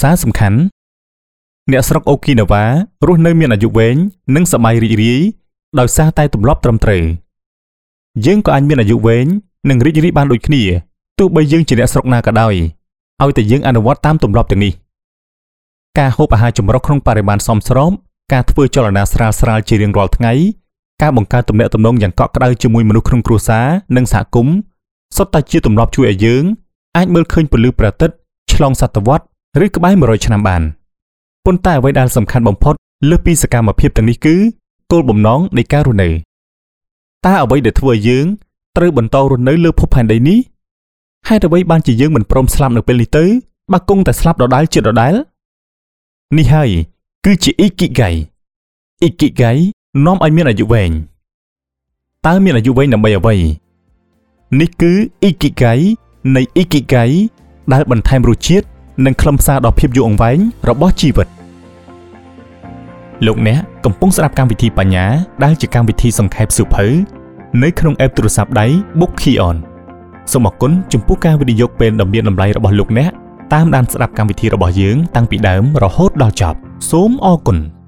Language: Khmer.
សារសំខាន់អ្នកស្រុកអូគីណាវ៉ារស់នៅមានអាយុវែងនិងសប្បាយរីករាយដោយសារតែទម្លាប់ត្រឹមត្រូវយើងក៏អាចមានអាយុវែងនិងរីករាយបានដូចគ្នាទោះបីយើងជាអ្នកស្រុកណាក៏ដោយឲ្យតែយើងអនុវត្តតាមទម្លាប់ទាំងនេះការហូបអាហារចម្រុះក្នុងបរិមាណសមស្របការធ្វើចលនាស្រាលៗជារៀងរាល់ថ្ងៃការបង្កើតទំនាក់ទំនងយ៉ាងកក់ក្ដៅជាមួយមនុស្សក្នុងគ្រួសារនិងសហគមន៍សុទ្ធតែជាទម្លាប់ជួយឲ្យយើងអាចមើលឃើញពន្លឺព្រះអាទិត្យឆ្លងសតវត្សឬក្បែរ100ឆ្នាំបានប៉ុន្តែអ្វីដែលសំខាន់បំផុតលើសពីសកម្មភាពទាំងនេះគឺគោលបំណងនៃការរស់នៅតើអ្វីដែលធ្វើឲ្យយើងត្រូវបន្តរស់នៅលើភពផែនដីនេះហេតុអ្វីបានជាយើងមិនព្រមស្លាប់នៅពេលនេះទៅបើគង់តែស្លាប់ដដែលជាដដែលនេះហើយគឺជាអ៊ីគីហ្គៃនាំឲ្យមានអាយុវែងតើមានអាយុវែងដើម្បីអ្វីនេះគឺអ៊ីគីហ្គៃនៃអ៊ីគីហ្គៃដែលបន្ថែមរសជាតិនិងខ្លឹមសារដល់ភាពយូរអង្វែងរបស់ជីវិតលោកអ្នកកំពុងស្ដាប់កម្មវិធីបញ្ញាដែលជាកម្មវិធីសង្ខេបសៀវភៅនៅក្នុងអេបទូរស័ព្ទដៃ Bookkeyon សូមអរគុណចំពោះការវិនិយោគពេលដ៏មានតម្លៃរបស់លោកអ្នកតាមដានស្ដាប់កម្មវិធីរបស់យើងតាំងពីដើមរហូតដល់ចប់សូមអរគុណ